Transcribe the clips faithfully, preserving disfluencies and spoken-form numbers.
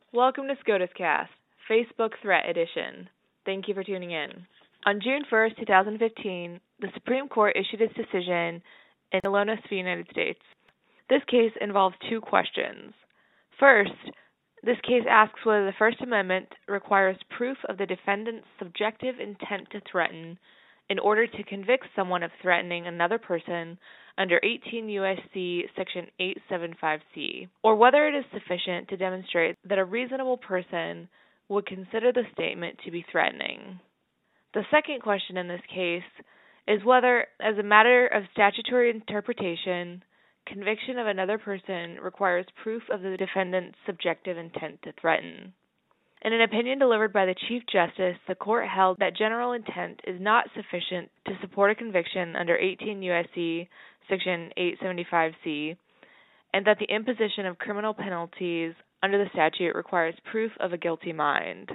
Welcome to SCOTUScast, Facebook Threat Edition. Thank you for tuning in. On June first, twenty fifteen, the Supreme Court issued its decision in Alonis v. United States. This case involves two questions. First, this case asks whether the First Amendment requires proof of the defendant's subjective intent to threaten in order to convict someone of threatening another person under eighteen U S C Section eight seventy-five C, or whether it is sufficient to demonstrate that a reasonable person would consider the statement to be threatening. The second question in this case is whether, as a matter of statutory interpretation, conviction of another person requires proof of the defendant's subjective intent to threaten. In an opinion delivered by the Chief Justice, the Court held that general intent is not sufficient to support a conviction under eighteen U S C Section eight seventy-five C, and that the imposition of criminal penalties under the statute requires proof of a guilty mind.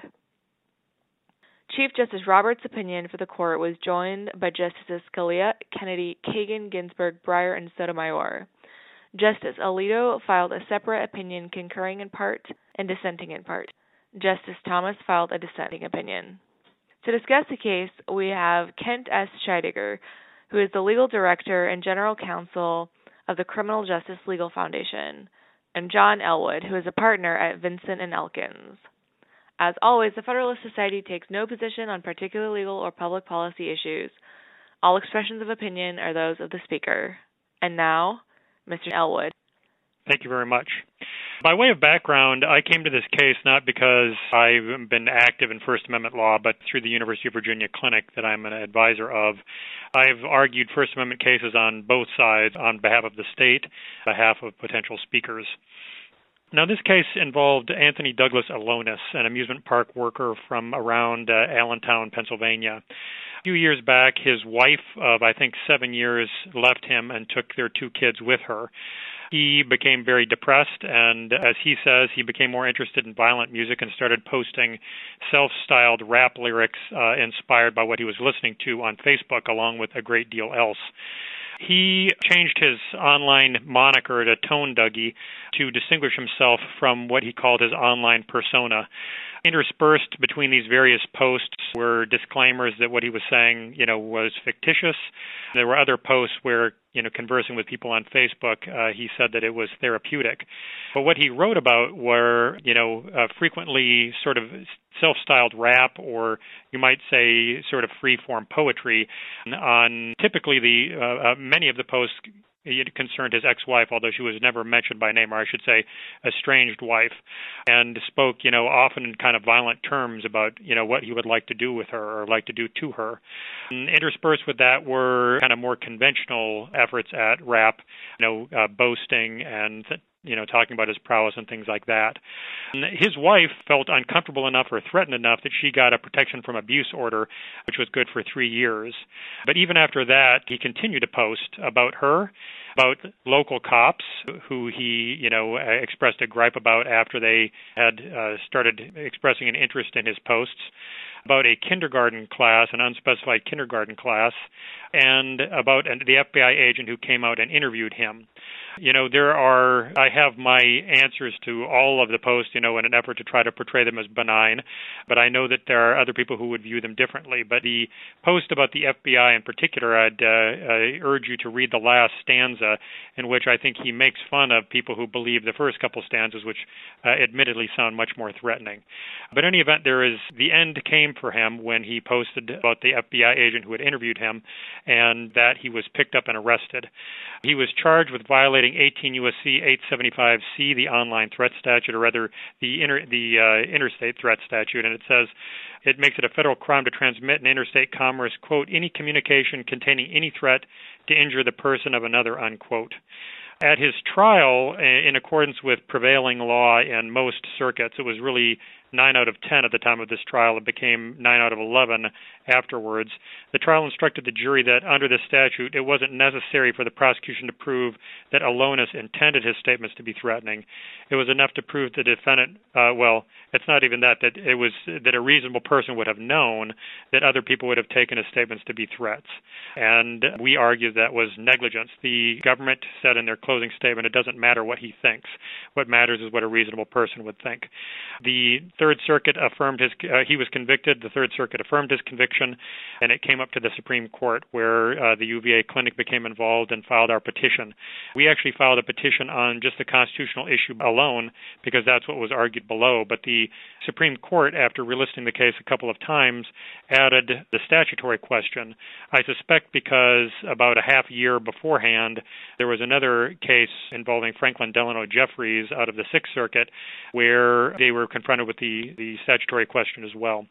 Chief Justice Roberts' opinion for the Court was joined by Justices Scalia, Kennedy, Kagan, Ginsburg, Breyer, and Sotomayor. Justice Alito filed a separate opinion concurring in part and dissenting in part. Justice Thomas filed a dissenting opinion. To discuss the case, we have Kent S. Scheidegger, who is the legal director and general counsel of the Criminal Justice Legal Foundation, and John Elwood, who is a partner at Vincent and Elkins. As always, the Federalist Society takes no position on particular legal or public policy issues. All expressions of opinion are those of the speaker. And now, Mister Elwood. Thank you very much. By way of background, I came to this case not because I've been active in First Amendment law, but through the University of Virginia Clinic that I'm an advisor of. I've argued First Amendment cases on both sides, on behalf of the state, on behalf of potential speakers. Now, this case involved Anthony Douglas Alonis, an amusement park worker from around uh, Allentown, Pennsylvania. A few years back, his wife of, I think, seven years left him and took their two kids with her. He became very depressed, and as he says, he became more interested in violent music and started posting self-styled rap lyrics uh, inspired by what he was listening to on Facebook, along with a great deal else. He changed his online moniker to Tone Dougie to distinguish himself from what he called his online persona. Interspersed between these various posts were disclaimers that what he was saying, you know, was fictitious. There were other posts where, you know, conversing with people on Facebook, uh, he said that it was therapeutic. But what he wrote about were, you know, uh, frequently sort of self-styled rap, or you might say sort of free-form poetry on typically the uh, uh, many of the posts. It concerned his ex-wife, although she was never mentioned by name, or I should say estranged wife, and spoke, you know, often in kind of violent terms about, you know, what he would like to do with her or like to do to her. And interspersed with that were kind of more conventional efforts at rap, you know, uh, boasting and you know, talking about his prowess and things like that. And his wife felt uncomfortable enough or threatened enough that she got a protection from abuse order, which was good for three years. But even after that, he continued to post about her, about local cops who he, you know, expressed a gripe about after they had uh, started expressing an interest in his posts, about a kindergarten class, an unspecified kindergarten class, and about the F B I agent who came out and interviewed him. You know, there are, I have my answers to all of the posts, you know, in an effort to try to portray them as benign, but I know that there are other people who would view them differently. But the post about the F B I in particular, I'd uh, uh, urge you to read the last stanza, in which I think he makes fun of people who believe the first couple stanzas, which uh, admittedly sound much more threatening. But in any event, there is, the end came for him when he posted about the F B I agent who had interviewed him, and that he was picked up and arrested. He was charged with violating eighteen U S C eight seventy-five C, the online threat statute, or rather the inter, the uh, interstate threat statute, and it says it makes it a federal crime to transmit in interstate commerce, quote, any communication containing any threat to injure the person of another, unquote. At his trial, in accordance with prevailing law in most circuits, it was really nine out of ten at the time of this trial. It became nine out of eleven afterwards. The trial instructed the jury that under the statute, it wasn't necessary for the prosecution to prove that Alonis intended his statements to be threatening. It was enough to prove the defendant, uh, well, it's not even that, that it was that a reasonable person would have known that other people would have taken his statements to be threats. And we argued that was negligence. The government said in their closing statement, it doesn't matter what he thinks. What matters is what a reasonable person would think. The Third Circuit affirmed his, uh, he was convicted. The Third Circuit affirmed his conviction, and it came up to the Supreme Court where uh, the U V A clinic became involved and filed our petition. We actually filed a petition on just the constitutional issue alone because that's what was argued below. But the Supreme Court, after relisting the case a couple of times, added the statutory question. I suspect because about a half year beforehand, there was another case involving Franklin Delano Jeffries out of the Sixth Circuit where they were confronted with the, the statutory question as well.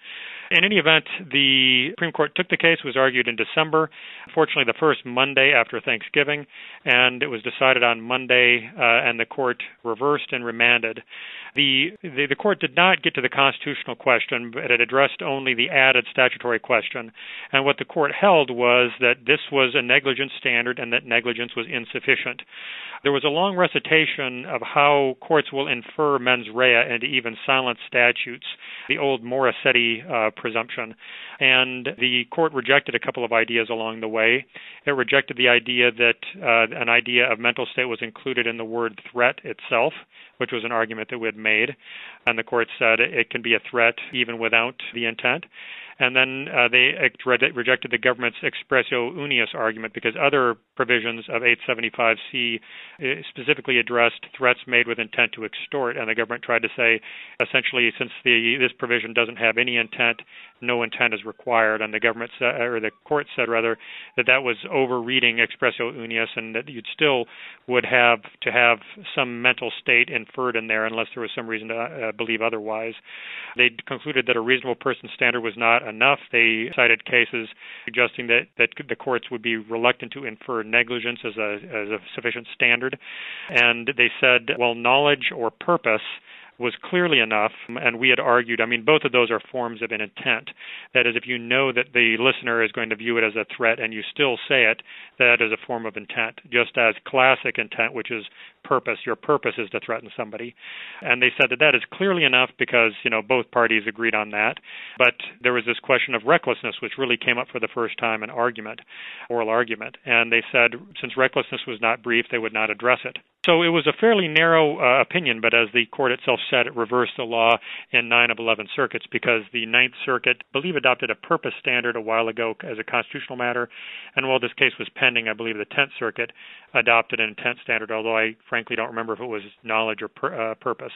In any event, the Supreme Court took the case. It was argued in December, fortunately the first Monday after Thanksgiving, and it was decided on Monday, uh, and the court reversed and remanded. The, the the court did not get to the constitutional question, but it addressed only the added statutory question. And what the court held was that this was a negligence standard and that negligence was insufficient. There was a long recitation of how courts will infer mens rea into even silent statutes, the old Morissetti uh, presumption. And the court rejected a couple of ideas along the way. It rejected the idea that uh, an idea of mental state was included in the word threat itself, which was an argument that we had made. And the court said it can be a threat even without the intent. And then uh, they rejected the government's expressio unius argument because other provisions of eight seventy-five C specifically addressed threats made with intent to extort, and the government tried to say, essentially, since the this provision doesn't have any intent, no intent is required. And the government sa- or the court said rather that that was overreading expressio unius, and that you'd still would have to have some mental state inferred in there unless there was some reason to uh, believe otherwise. They concluded that a reasonable person standard was not enough. They cited cases suggesting that, that the courts would be reluctant to infer negligence as a, as a sufficient standard. And they said, well, knowledge or purpose was clearly enough, and we had argued, I mean, both of those are forms of an intent. That is, if you know that the listener is going to view it as a threat and you still say it, that is a form of intent, just as classic intent, which is purpose. Your purpose is to threaten somebody. And they said that that is clearly enough because, you know, both parties agreed on that. But there was this question of recklessness, which really came up for the first time in argument, oral argument. And they said since recklessness was not brief, they would not address it. So it was a fairly narrow uh, opinion, but as the court itself said, it reversed the law in nine of eleven circuits because the Ninth Circuit, I believe, adopted a purpose standard a while ago as a constitutional matter. And while this case was pending, I believe the Tenth Circuit adopted an intent standard, although I frankly don't remember if it was knowledge or pur- uh, purpose.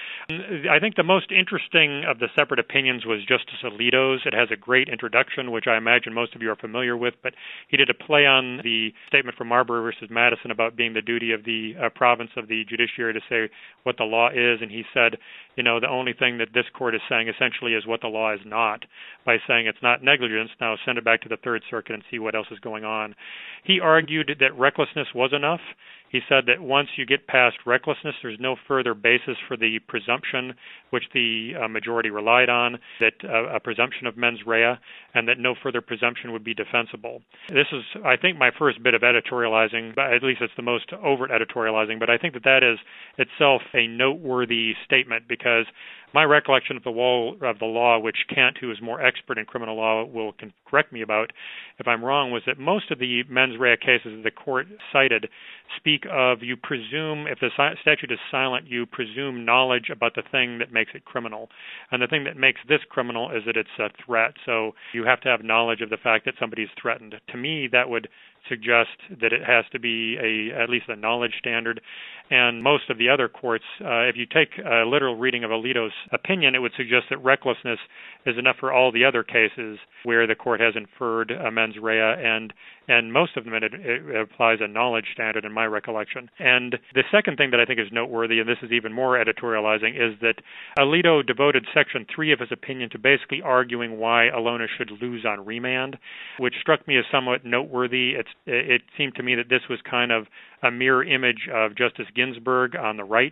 I think the most interesting of the separate opinions was Justice Alito's. It has a great introduction, which I imagine most of you are familiar with, but he did a play on the statement from Marbury versus Madison about being the duty of the uh, province of the judiciary to say what the law is, and he said, you know, the only thing that this court is saying essentially is what the law is not, by saying it's not negligence, now send it back to the Third Circuit and see what else is going on. He argued that recklessness was enough. He said that once you get past recklessness, there's no further basis for the presumption which the uh, majority relied on, that uh, a presumption of mens rea, and that no further presumption would be defensible. This is, I think, my first bit of editorializing, but at least it's the most overt editorializing, but I think that that is itself a noteworthy statement because my recollection of the, wall, of the law, which Kent, who is more expert in criminal law, will can correct me about if I'm wrong, was that most of the mens rea cases the court cited speak of you presume, if the statute is silent, you presume knowledge about the thing that makes it criminal. And the thing that makes this criminal is that it's a threat. So you have to have knowledge of the fact that somebody's threatened. To me, that would suggest that it has to be a at least a knowledge standard. And most of the other courts, uh, if you take a literal reading of Alito's opinion, it would suggest that recklessness is enough for all the other cases where the court has inferred a mens rea, and and most of them it, it applies a knowledge standard in my recollection. And the second thing that I think is noteworthy, and this is even more editorializing, is that Alito devoted section three of his opinion to basically arguing why Alonis should lose on remand, which struck me as somewhat noteworthy. It's, it seemed to me that this was kind of a mirror image of Justice Ginsburg on the right,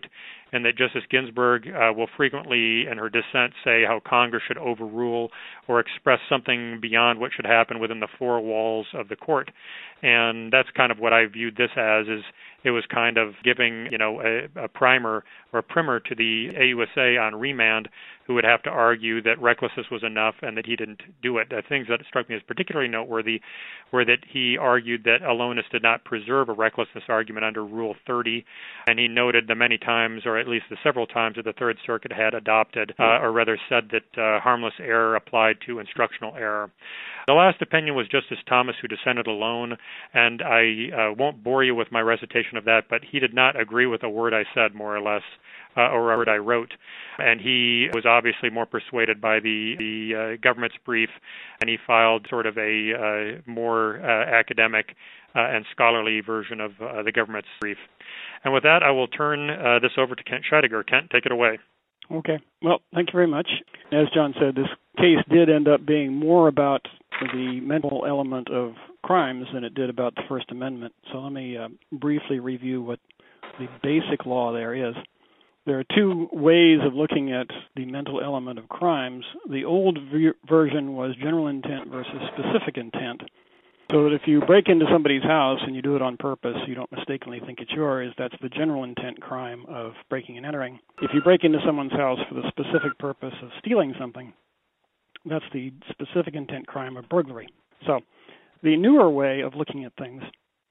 and that Justice Ginsburg uh, will frequently, in her dissent, say how Congress should overrule or express something beyond what should happen within the four walls of the court. And that's kind of what I viewed this as, is it was kind of giving, you know, a, a primer or a primer to the A U S A on remand, who would have to argue that recklessness was enough and that he didn't do it. The things that struck me as particularly noteworthy were that he argued that Alonis did not preserve a recklessness argument under Rule thirty, and he noted the many times, or at least the several times, that the Third Circuit had adopted, uh, or rather said that uh, harmless error applied to instructional error. The last opinion was Justice Thomas, who dissented alone, and I uh, won't bore you with my recitation of that, but he did not agree with a word I said, more or less, uh, or a word I wrote. And he was obviously more persuaded by the, the uh, government's brief, and he filed sort of a uh, more uh, academic uh, and scholarly version of uh, the government's brief. And with that, I will turn uh, this over to Kent Scheidegger. Kent, take it away. Okay. Well, thank you very much. As John said, this case did end up being more about the mental element of crimes than it did about the First Amendment. So let me uh, briefly review what the basic law there is. There are two ways of looking at the mental element of crimes. The old v- version was general intent versus specific intent. So that if you break into somebody's house and you do it on purpose, you don't mistakenly think it's yours, that's the general intent crime of breaking and entering. If you break into someone's house for the specific purpose of stealing something, that's the specific intent crime of burglary. So the newer way of looking at things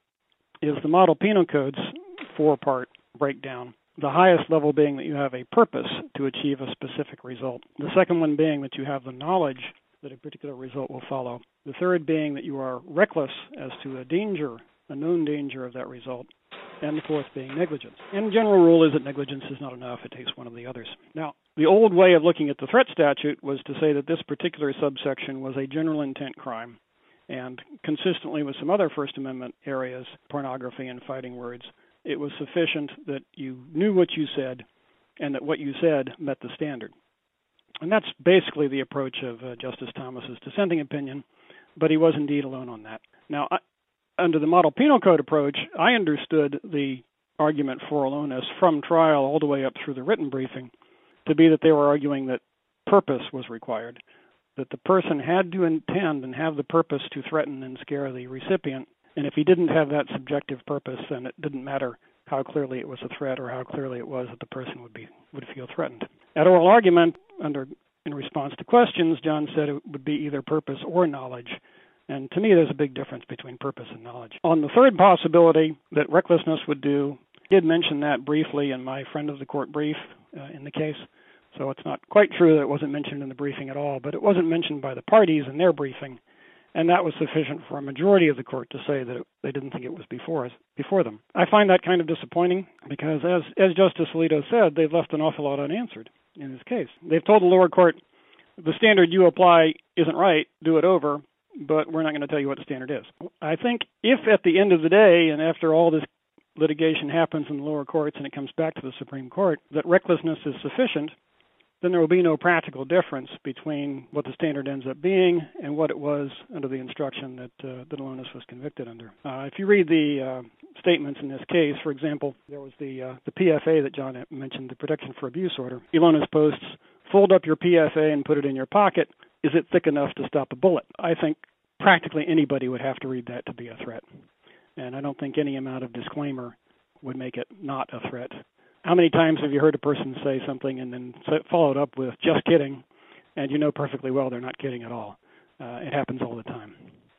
is the Model Penal Code's four-part breakdown. The highest level being that you have a purpose to achieve a specific result. The second one being that you have the knowledge that a particular result will follow. The third being that you are reckless as to a danger, a known danger of that result. And the fourth being negligence. And the general rule is that negligence is not enough. It takes one of the others. Now, the old way of looking at the threat statute was to say that this particular subsection was a general intent crime. And consistently with some other First Amendment areas, pornography and fighting words, it was sufficient that you knew what you said and that what you said met the standard. And that's basically the approach of uh, Justice Thomas's dissenting opinion, but he was indeed alone on that. Now, I, under the Model Penal Code approach, I understood the argument for aloneness from trial all the way up through the written briefing to be that they were arguing that purpose was required, that the person had to intend and have the purpose to threaten and scare the recipient, and if he didn't have that subjective purpose, then it didn't matter how clearly it was a threat or how clearly it was that the person would be would feel threatened. At oral argument, under in response to questions, John said it would be either purpose or knowledge. And to me, there's a big difference between purpose and knowledge. On the third possibility that recklessness would do, I did mention that briefly in my friend of the court brief uh, in the case. So it's not quite true that it wasn't mentioned in the briefing at all, but it wasn't mentioned by the parties in their briefing. And that was sufficient for a majority of the court to say that it, they didn't think it was before us, before them. I find that kind of disappointing because, as, as Justice Alito said, they've left an awful lot unanswered in this case. They've told the lower court, the standard you apply isn't right, do it over, but we're not going to tell you what the standard is. I think if at the end of the day, and after all this litigation happens in the lower courts and it comes back to the Supreme Court, that recklessness is sufficient, then there will be no practical difference between what the standard ends up being and what it was under the instruction that uh, that Alonis was convicted under. Uh, if you read the uh, statements in this case, for example, there was the uh, the P F A that John mentioned, the Protection for Abuse Order. Alonis posts, fold up your P F A and put it in your pocket. Is it thick enough to stop a bullet? I think practically anybody would have to read that to be a threat. And I don't think any amount of disclaimer would make it not a threat. How many times have you heard a person say something and then follow it up with, just kidding, and you know perfectly well they're not kidding at all? Uh, it happens all the time.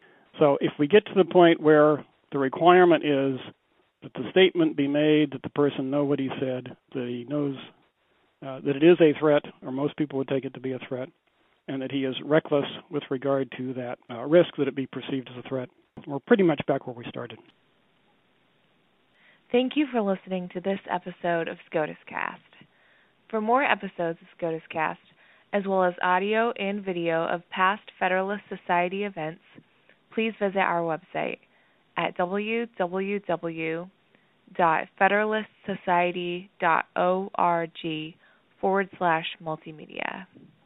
So if we get to the point where the requirement is that the statement be made, that the person know what he said, that he knows uh, that it is a threat, or most people would take it to be a threat, and that he is reckless with regard to that uh, risk that it be perceived as a threat, we're pretty much back where we started. Thank you for listening to this episode of SCOTUS Cast. For more episodes of SCOTUS Cast, as well as audio and video of past Federalist Society events, please visit our website at www dot federalist society dot org forward slash multimedia.